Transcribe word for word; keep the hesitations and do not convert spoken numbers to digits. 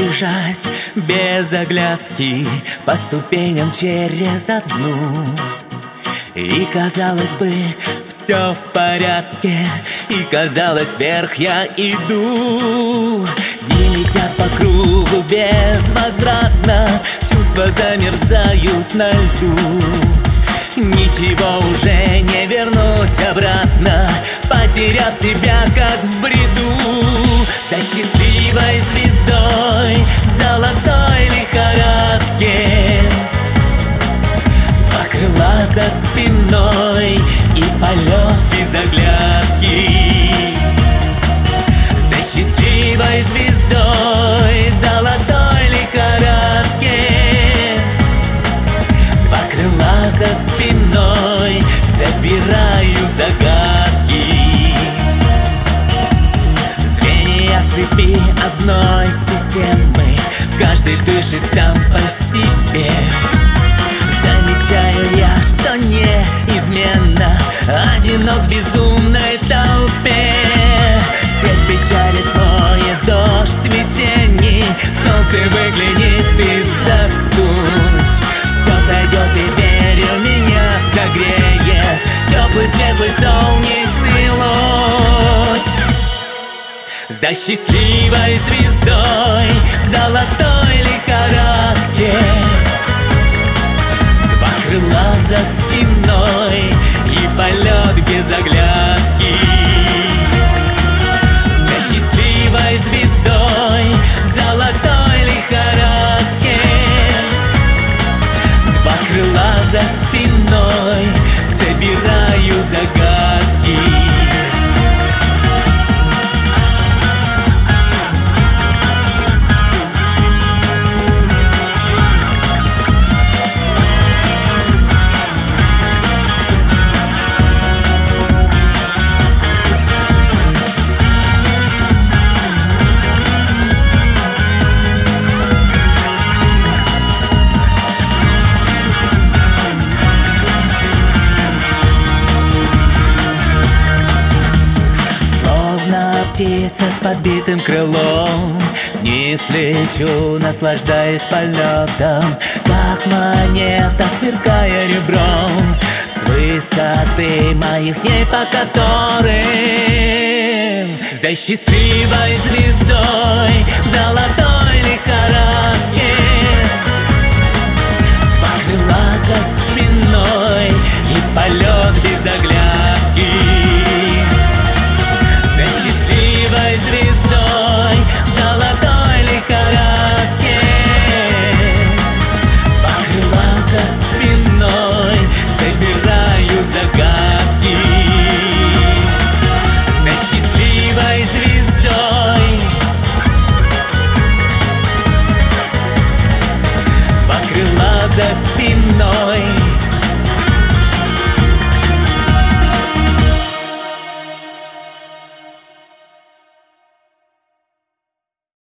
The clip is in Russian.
бежать без оглядки по ступеням через одну. И казалось бы, все в порядке, и казалось, вверх я иду. Дни летят по кругу безвозвратно, чувства замерзают на льду. Ничего уже не вернуть обратно, потеряв себя, как в бреду. За счастливой звездой, в золотой лихорадке, два крыла за спиной и полет без оглядки. За счастливой звездой, в золотой лихорадке, два крыла за спиной, собираю загадки. Звенья цепи одной системы, каждый дышит сам по себе. Замечаю я, что неизменно одинок в безумной толпе. Свет печали смоет дождь весенний, солнце выглянет из-за туч. Все пройдет и верю, меня согреет теплый, светлый, солнечный луч. За счастливой звездой, в золотой лихорадке, два крыла за спиной и полет без оглядки. За счастливой звездой, в золотой лихорадке, два крыла за спиной, собираю загадки. Птица с подбитым крылом, вниз лечу, наслаждаясь полетом, как монета, сверкая ребром, с высоты моих дней, по которым за счастливой звездой, в золотой лихорадке, два крыла за спиной и полет без оглядки. За счастливой звездой, в золотой лихорадке, два крыла за спиной, собираю загадки. За счастливой звездой, два крыла за спиной,